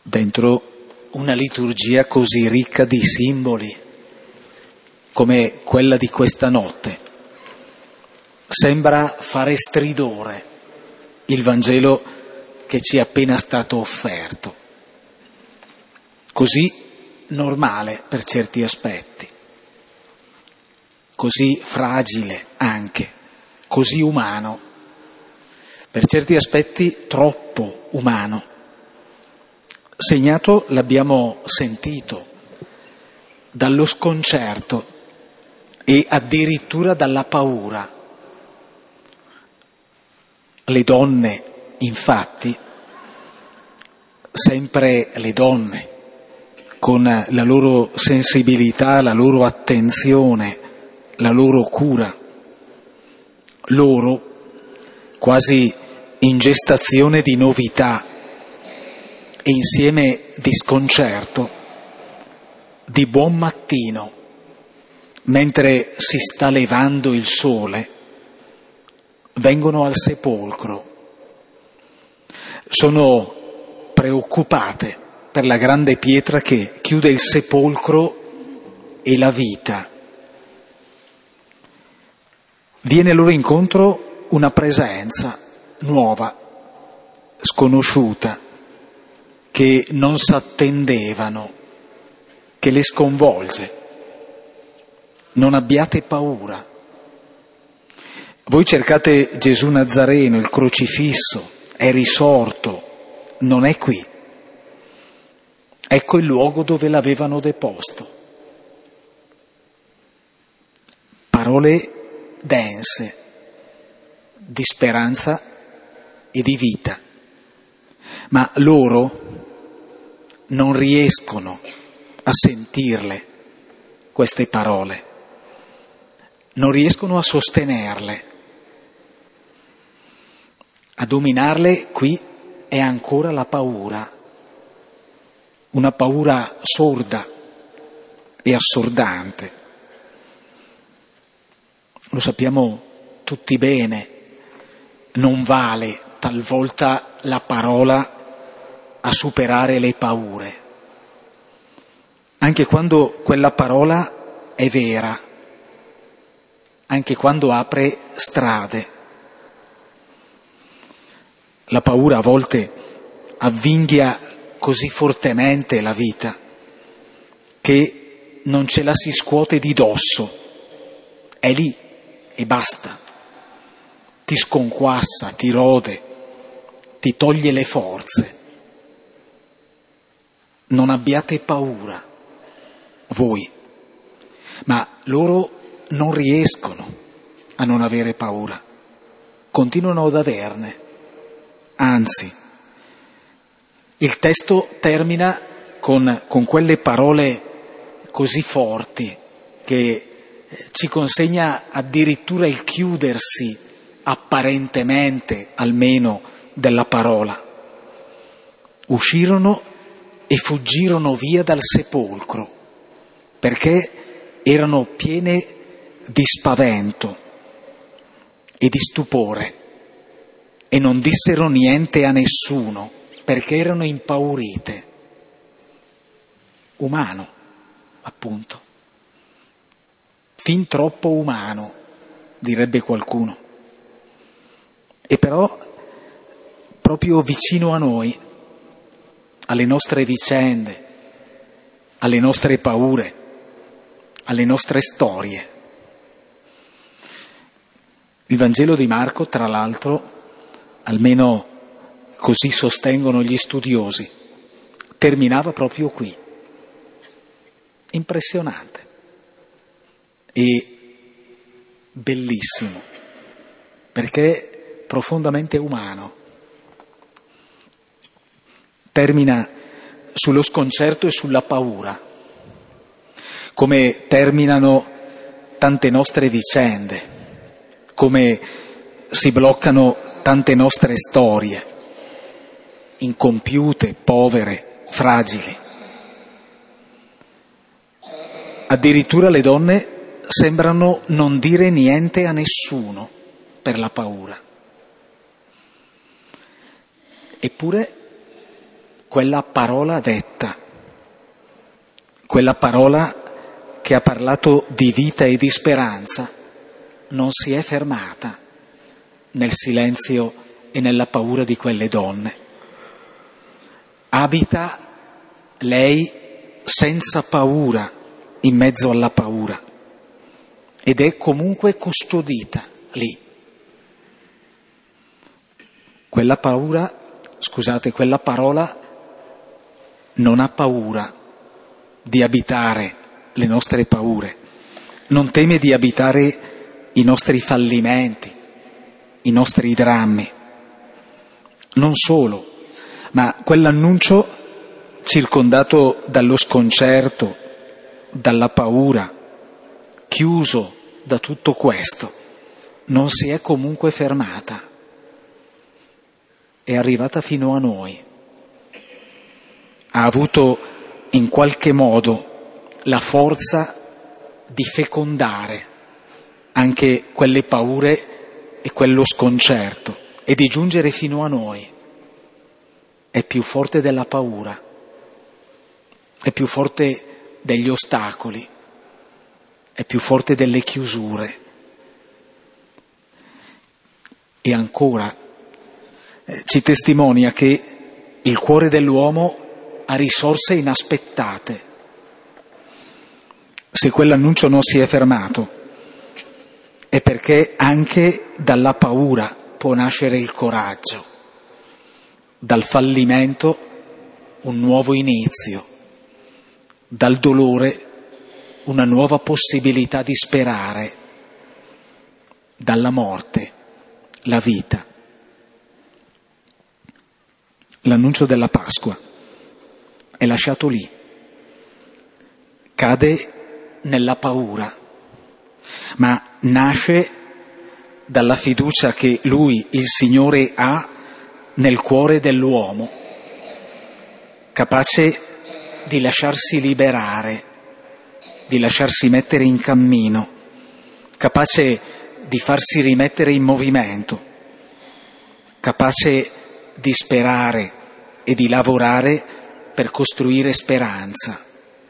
dentro una liturgia così ricca di simboli come quella di questa notte. Sembra fare stridore il Vangelo che ci è appena stato offerto, così normale per certi aspetti, così fragile anche, così umano, per certi aspetti troppo umano, segnato, l'abbiamo sentito, dallo sconcerto e addirittura dalla paura. Le donne, infatti, sempre le donne, con la loro sensibilità, la loro attenzione, la loro cura, loro quasi in gestazione di novità e insieme di sconcerto, di buon mattino, mentre si sta levando il sole, vengono al sepolcro. Sono preoccupate per la grande pietra che chiude il sepolcro e la vita. Viene loro incontro una presenza nuova, sconosciuta, che non s'attendevano, che le sconvolge. Non abbiate paura. Voi cercate Gesù Nazareno, il crocifisso, è risorto, non è qui. Ecco il luogo dove l'avevano deposto. Parole dense di speranza e di vita, ma loro non riescono a sentirle, queste parole, non riescono a sostenerle. A dominarle qui è ancora la paura, una paura sorda e assordante. Lo sappiamo tutti bene, non vale talvolta la parola a superare le paure, anche quando quella parola è vera, anche quando apre strade. La paura a volte avvinghia così fortemente la vita che non ce la si scuote di dosso, è lì e basta, ti sconquassa, ti rode, ti toglie le forze. Non abbiate paura, voi, ma loro non riescono a non avere paura, continuano ad averne. Anzi, il testo termina con quelle parole così forti che ci consegna addirittura il chiudersi, apparentemente almeno, della parola. Uscirono e fuggirono via dal sepolcro, perché erano piene di spavento e di stupore. E non dissero niente a nessuno, perché erano impaurite. Umano, appunto. Fin troppo umano, direbbe qualcuno. E però, proprio vicino a noi, alle nostre vicende, alle nostre paure, alle nostre storie. Il Vangelo di Marco, tra l'altro, almeno così sostengono gli studiosi, terminava proprio qui. Impressionante e bellissimo, perché profondamente umano. Termina sullo sconcerto e sulla paura, come terminano tante nostre vicende, come si bloccano tante nostre storie, incompiute, povere, fragili. Addirittura le donne sembrano non dire niente a nessuno per la paura. Eppure quella parola detta, quella parola che ha parlato di vita e di speranza, non si è fermata nel silenzio e nella paura di quelle donne. Abita lei senza paura in mezzo alla paura ed è comunque custodita lì. Quella parola non ha paura di abitare le nostre paure, non teme di abitare i nostri fallimenti, i nostri drammi. Non solo, ma quell'annuncio circondato dallo sconcerto, dalla paura, chiuso da tutto questo, non si è comunque fermata. È arrivata fino a noi. Ha avuto in qualche modo la forza di fecondare anche quelle paure e quello sconcerto e di giungere fino a noi. È più forte della paura, è più forte degli ostacoli, è più forte delle chiusure. E ancora ci testimonia che il cuore dell'uomo ha risorse inaspettate. Se quell'annuncio non si è fermato, è perché anche dalla paura può nascere il coraggio, dal fallimento un nuovo inizio, dal dolore una nuova possibilità di sperare, dalla morte la vita. L'annuncio della Pasqua è lasciato lì, cade nella paura, ma nasce dalla fiducia che Lui, il Signore, ha nel cuore dell'uomo, capace di lasciarsi liberare, di lasciarsi mettere in cammino, capace di farsi rimettere in movimento, capace di sperare e di lavorare per costruire speranza.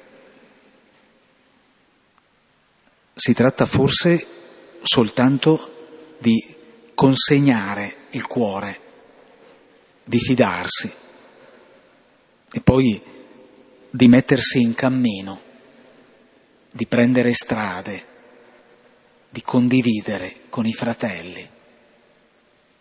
Si tratta forse soltanto di consegnare il cuore, di fidarsi e poi di mettersi in cammino, di prendere strade, di condividere con i fratelli.